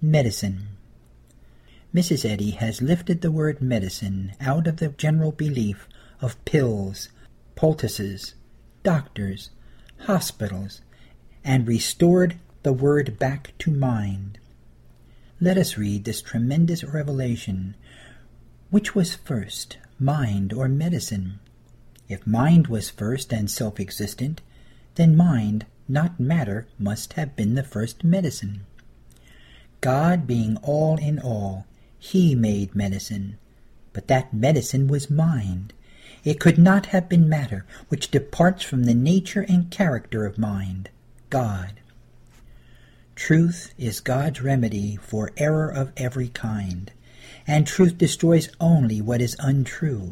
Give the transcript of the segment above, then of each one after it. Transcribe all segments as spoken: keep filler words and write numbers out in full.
medicine. Missus Eddy has lifted the word medicine out of the general belief of pills, poultices, doctors, hospitals, and restored the word back to mind. Let us read this tremendous revelation. Which was first, mind or medicine? If mind was first and self-existent, then mind, not matter, must have been the first medicine. God being all in all, He made medicine, but that medicine was mind. It could not have been matter, which departs from the nature and character of mind, God. Truth is God's remedy for error of every kind, and truth destroys only what is untrue.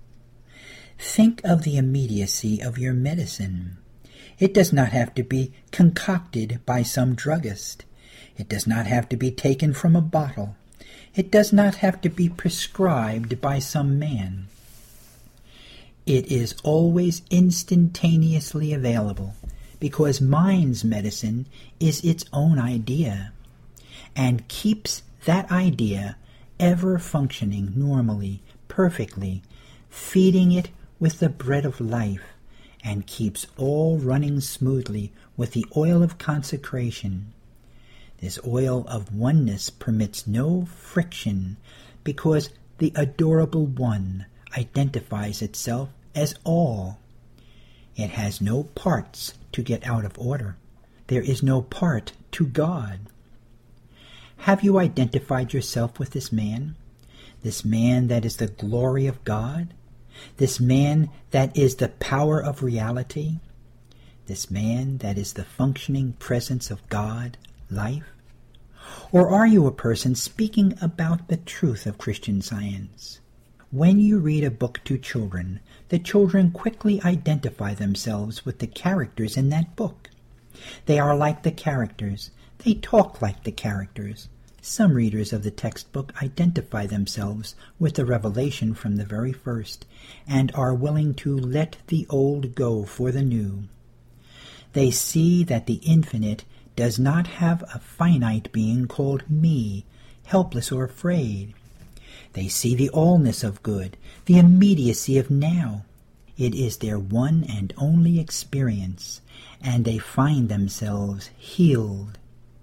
Think of the immediacy of your medicine. It does not have to be concocted by some druggist. It does not have to be taken from a bottle. It does not have to be prescribed by some man. It is always instantaneously available, because mind's medicine is its own idea, and keeps that idea ever functioning normally, perfectly, feeding it with the bread of life, and keeps all running smoothly with the oil of consecration. This oil of oneness permits no friction, because the adorable One identifies itself as all. It has no parts to get out of order. There is no part to God. Have you identified yourself with this man? This man that is the glory of God? This man that is the power of reality? This man that is the functioning presence of God, life? Or are you a person speaking about the truth of Christian Science? When you read a book to children, the children quickly identify themselves with the characters in that book. They are like the characters. They talk like the characters. Some readers of the textbook identify themselves with the revelation from the very first, and are willing to let the old go for the new. They see that the infinite does not have a finite being called me, helpless or afraid. They see the allness of good, the immediacy of now. It is their one and only experience, and they find themselves healed.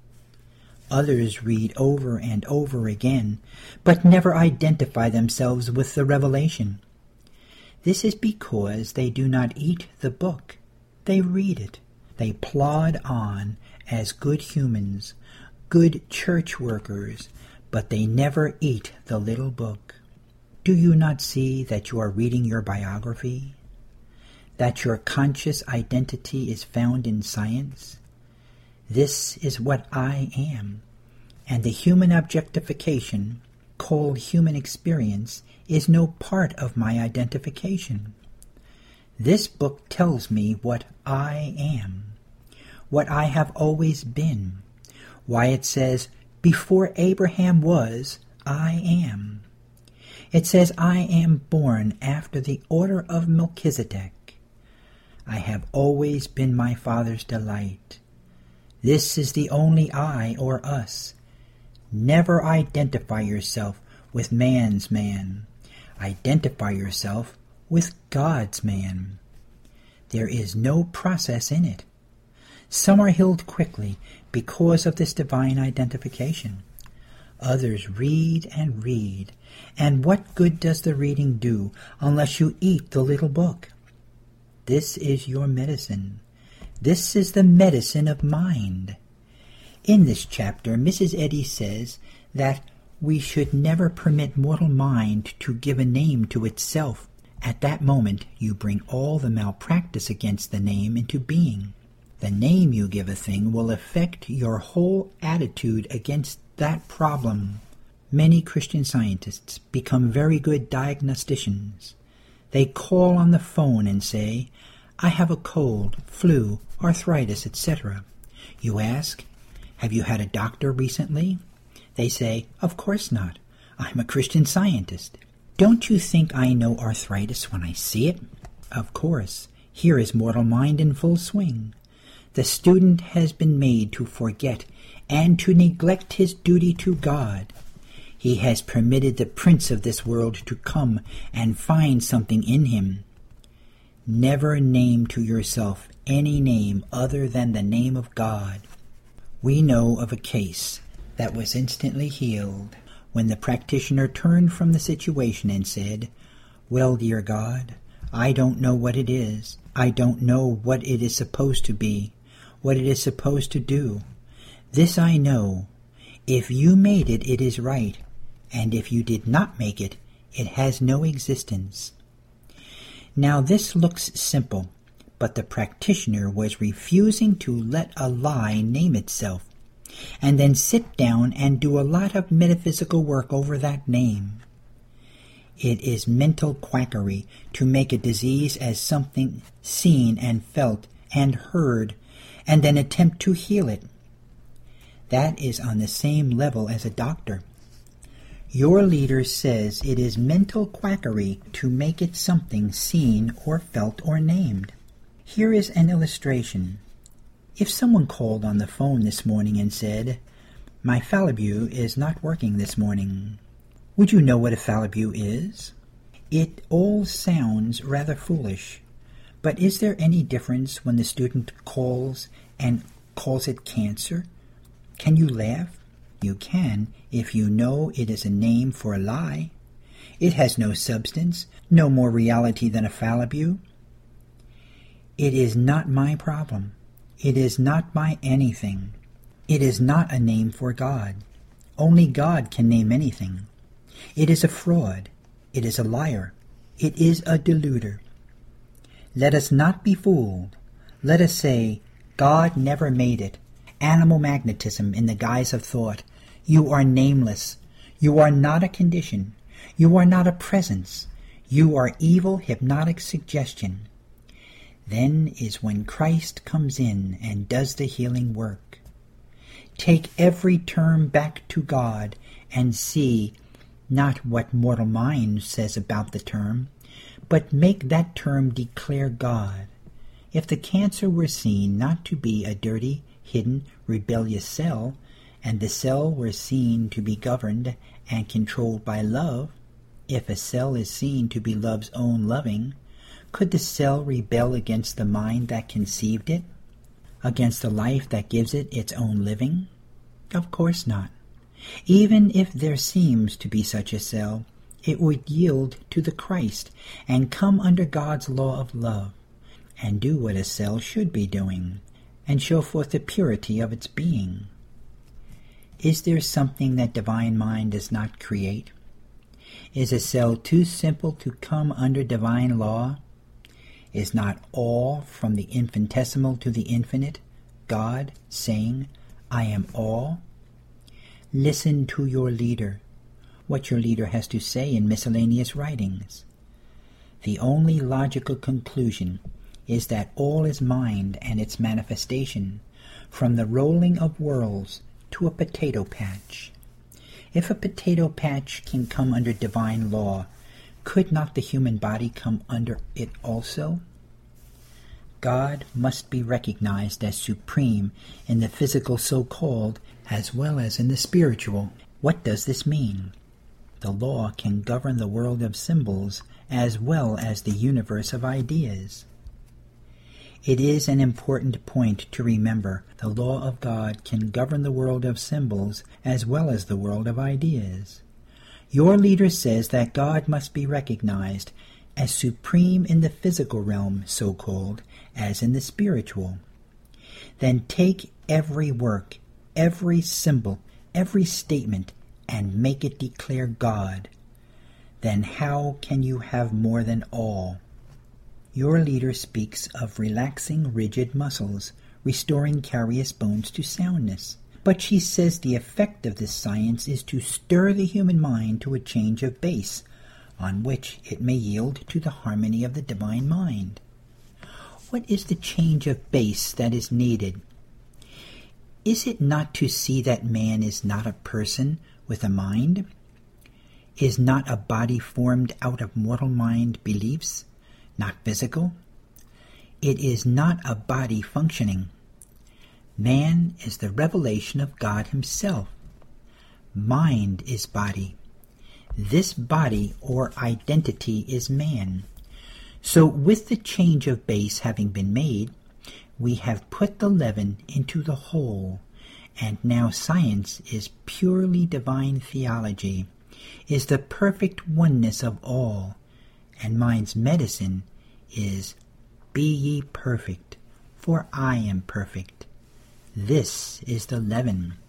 Others read over and over again, but never identify themselves with the revelation. This is because they do not eat the book. They read it. They plod on as good humans, good church workers, but they never eat the little book. Do you not see that you are reading your biography? That your conscious identity is found in science? This is what I am, and the human objectification, called human experience, is no part of my identification. This book tells me what I am, what I have always been, why it says, before Abraham was, I am. It says I am born after the order of Melchizedek. I have always been my Father's delight. This is the only I or us. Never identify yourself with man's man. Identify yourself with God's man. There is no process in it. Some are healed quickly because of this divine identification. Others read and read, and what good does the reading do unless you eat the little book? This is your medicine. This is the medicine of mind. In this chapter, Missus Eddy says that we should never permit mortal mind to give a name to itself. At that moment, you bring all the malpractice against the name into being. The name you give a thing will affect your whole attitude against that problem. Many Christian Scientists become very good diagnosticians. They call on the phone and say, I have a cold, flu, arthritis, et cetera. You ask, have you had a doctor recently? They say, of course not. I'm a Christian Scientist. Don't you think I know arthritis when I see it? Of course. Here is mortal mind in full swing. The student has been made to forget and to neglect his duty to God. He has permitted the prince of this world to come and find something in him. Never name to yourself any name other than the name of God. We know of a case that was instantly healed when the practitioner turned from the situation and said, "Well, dear God, I don't know what it is. I don't know what it is supposed to be, what it is supposed to do. This I know. If you made it, it is right, and if you did not make it, it has no existence." Now this looks simple, but the practitioner was refusing to let a lie name itself, and then sit down and do a lot of metaphysical work over that name. It is mental quackery to make a disease as something seen and felt and heard, and then attempt to heal it. That is on the same level as a doctor. Your leader says it is mental quackery to make it something seen or felt or named. Here is an illustration. If someone called on the phone this morning and said, "My Fallabue is not working this morning," would you know what a Fallabue is? It all sounds rather foolish, but is there any difference when the student calls and calls it cancer? Can you laugh? You can if you know it is a name for a lie. It has no substance, no more reality than a Fallabue. It is not my problem. It is not my anything. It is not a name for God. Only God can name anything. It is a fraud. It is a liar. It is a deluder. Let us not be fooled. Let us say, God never made it. Animal magnetism in the guise of thought. You are nameless. You are not a condition. You are not a presence. You are evil hypnotic suggestion. Then is when Christ comes in and does the healing work. Take every term back to God and see not what mortal mind says about the term, but make that term declare God. If the cancer were seen not to be a dirty, hidden, rebellious cell, and the cell were seen to be governed and controlled by love, if a cell is seen to be love's own loving, could the cell rebel against the mind that conceived it? Against the life that gives it its own living? Of course not. Even if there seems to be such a cell, it would yield to the Christ and come under God's law of love, and do what a cell should be doing, and show forth the purity of its being. Is there something that divine mind does not create? Is a cell too simple to come under divine law? Is not all, from the infinitesimal to the infinite, God saying, "I am all"? Listen to your leader, what your leader has to say in miscellaneous writings. The only logical conclusion is that all is mind and its manifestation, from the rolling of worlds to a potato patch. If a potato patch can come under divine law, could not the human body come under it also? God must be recognized as supreme in the physical so-called as well as in the spiritual. What does this mean? The law can govern the world of symbols as well as the universe of ideas. It is an important point to remember the law of God can govern the world of symbols as well as the world of ideas. Your leader says that God must be recognized as supreme in the physical realm, so-called, as in the spiritual. Then take every work, every symbol, every statement, and make it declare God. Then how can you have more than all? Your leader speaks of relaxing rigid muscles, restoring carious bones to soundness. But she says the effect of this science is to stir the human mind to a change of base, on which it may yield to the harmony of the divine mind. What is the change of base that is needed? Is it not to see that man is not a person with a mind? Is not a body formed out of mortal mind beliefs, not physical? It is not a body functioning. Man is the revelation of God himself. Mind is body. This body or identity is man. So with the change of base having been made, we have put the leaven into the whole, and now science is purely divine theology, is the perfect oneness of all, and mind's medicine is, be ye perfect, for I am perfect. This is the leaven.